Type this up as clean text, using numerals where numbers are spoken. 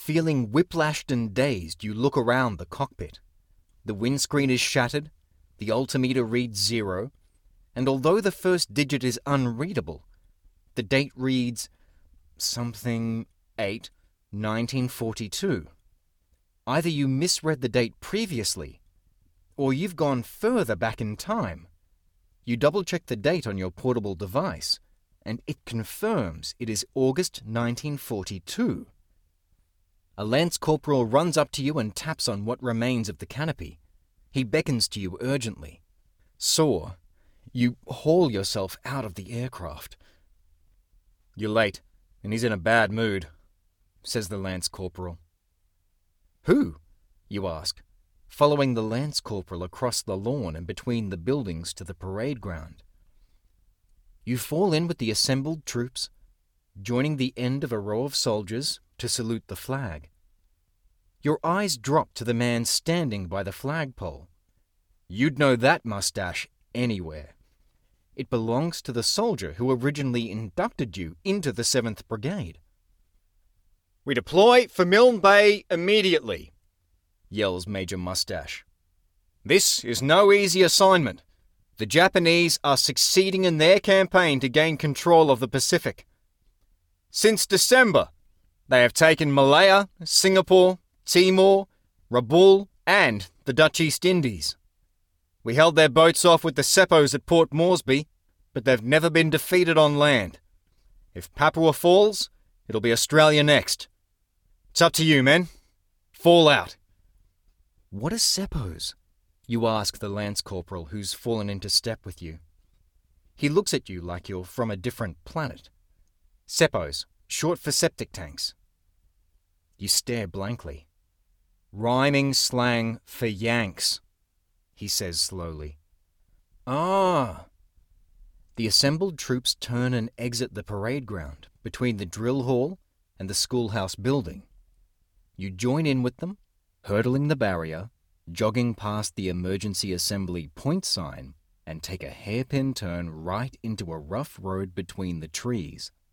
Feeling whiplashed and dazed, you look around the cockpit. The windscreen is shattered, the altimeter reads 0, and although the first digit is unreadable, the date reads something 8, 1942. Either you misread the date previously, or you've gone further back in time. You double-check the date on your portable device, and it confirms it is August 1942. A lance corporal runs up to you and taps on what remains of the canopy. He beckons to you urgently. Sore, you haul yourself out of the aircraft. "You're late, and he's in a bad mood," says the lance corporal. "Who?" you ask, following the lance corporal across the lawn and between the buildings to the parade ground. You fall in with the assembled troops, joining the end of a row of soldiers to salute the flag. Your eyes drop to the man standing by the flagpole. You'd know that mustache anywhere. It belongs to the soldier who originally inducted you into the 7th Brigade. "We deploy for Milne Bay immediately," yells Major Mustache. "This is no easy assignment. The Japanese are succeeding in their campaign to gain control of the Pacific. Since December, they have taken Malaya, Singapore, Timor, Rabaul, and the Dutch East Indies. We held their boats off with the Seppos at Port Moresby, but they've never been defeated on land. If Papua falls, it'll be Australia next. It's up to you, men. Fall out." "What are Seppos?" you ask the lance corporal who's fallen into step with you. He looks at you like you're from a different planet. "Seppos, short for septic tanks." You stare blankly. "Rhyming slang for Yanks," he says slowly. "Ah." The assembled troops turn and exit the parade ground between the drill hall and the schoolhouse building. You join in with them, hurdling the barrier, jogging past the emergency assembly point sign, and take a hairpin turn right into a rough road between the trees.